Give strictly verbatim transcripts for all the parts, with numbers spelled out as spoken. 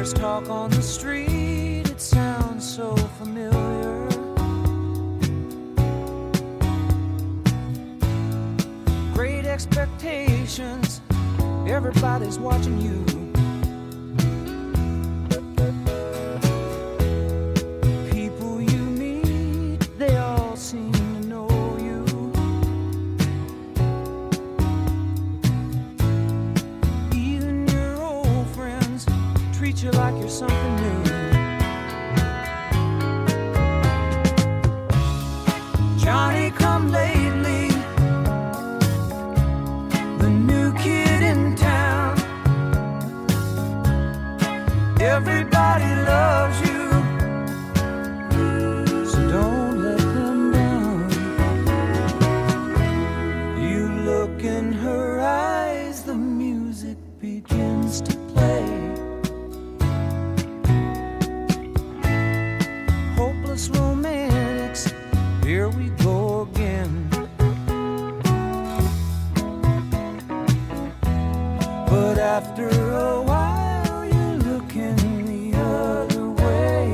There's talk on the street, it sounds so familiar. Great expectations, everybody's watching you. People you meet, they all seem to know you. Even your old friends treat you like you're something new. Johnny come lately, the new kid in town. Everybody loves you, so don't let them down. You look in her eyes, the music begins to play. Hopeless romantics, here we go again. But after a while, you're looking the other way.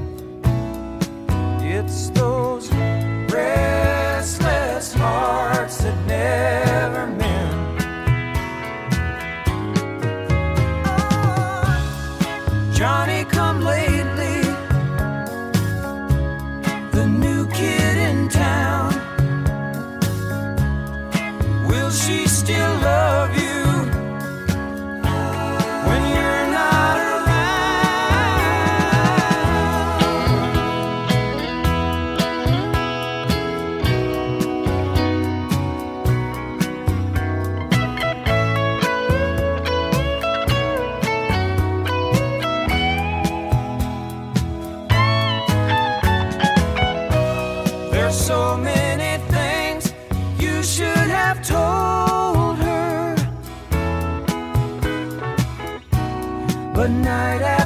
It's those restless hearts that never mend. Oh, Johnny come lately, the new kid in town. Will she still love you when you're not There's so many things you should have told her, but night